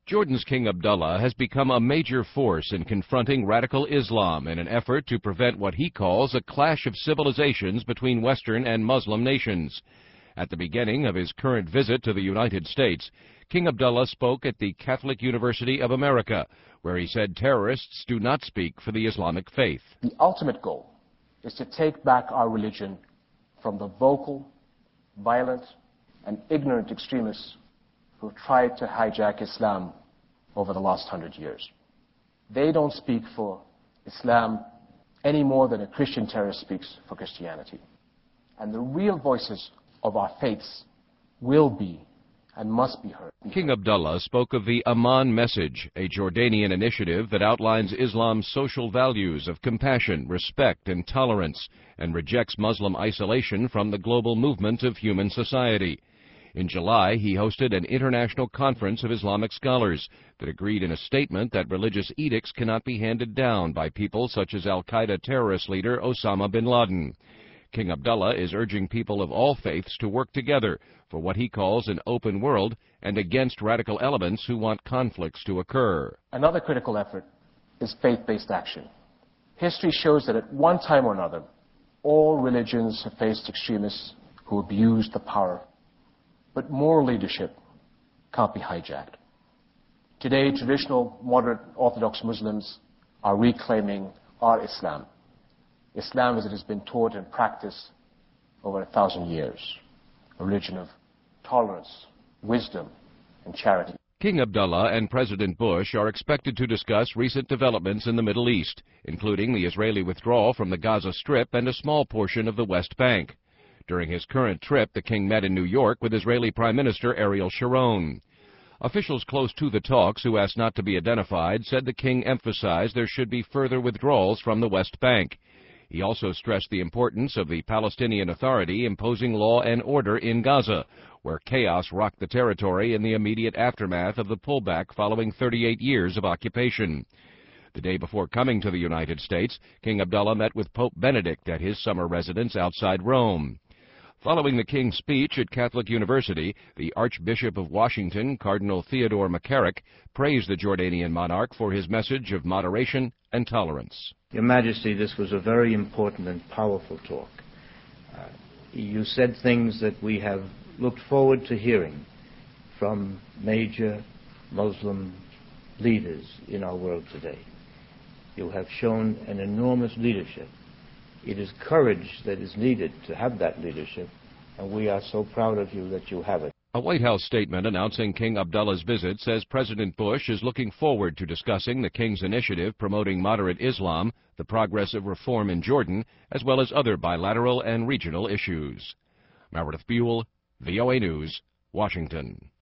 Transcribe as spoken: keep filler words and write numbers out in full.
Jordan's King Abdullah has become a major force in confronting radical Islam in an effort to prevent what he calls a clash of civilizations between Western and Muslim nations. At the beginning of his current visit to the United States, King Abdullah spoke at the Catholic University of America, where he said terrorists do not speak for the Islamic faith. The ultimate goal is to take back our religion from the vocal, violent, and ignorant extremists who have tried to hijack Islam over the last hundred years. They don't speak for Islam any more than a Christian terrorist speaks for Christianity. And the real voices of our faiths will be and must be heard. King Abdullah spoke of the Aman Message, a Jordanian initiative that outlines Islam's social values of compassion, respect, and tolerance, and rejects Muslim isolation from the global movement of human society. In July, he hosted an international conference of Islamic scholars that agreed in a statement that religious edicts cannot be handed down by people such as al-Qaeda terrorist leader Osama bin Laden. King Abdullah is urging people of all faiths to work together for what he calls an open world and against radical elements who want conflicts to occur. Another critical effort is faith-based action. History shows that at one time or another, all religions have faced extremists who abuse the power. But moral leadership can't be hijacked. Today, traditional moderate Orthodox Muslims are reclaiming our Islam. Islam as it has been taught and practiced over a thousand years. A religion of tolerance, wisdom, and charity. King Abdullah and President Bush are expected to discuss recent developments in the Middle East, including the Israeli withdrawal from the Gaza Strip and a small portion of the West Bank. During his current trip, the king met in New York with Israeli Prime Minister Ariel Sharon. Officials close to the talks, who asked not to be identified, said the king emphasized there should be further withdrawals from the West Bank. He also stressed the importance of the Palestinian Authority imposing law and order in Gaza, where chaos rocked the territory in the immediate aftermath of the pullback following thirty-eight years of occupation. The day before coming to the United States, King Abdullah met with Pope Benedict at his summer residence outside Rome. Following the king's speech at Catholic University, the Archbishop of Washington, Cardinal Theodore McCarrick, praised the Jordanian monarch for his message of moderation and tolerance. Your Majesty, this was a very important and powerful talk. Uh, you said things that we have looked forward to hearing from major Muslim leaders in our world today. You have shown an enormous leadership. It is courage that is needed to have that leadership, and we are so proud of you that you have it. A White House statement announcing King Abdullah's visit says President Bush is looking forward to discussing the king's initiative promoting moderate Islam, the progress of reform in Jordan, as well as other bilateral and regional issues. Meredith Buell, V O A News, Washington.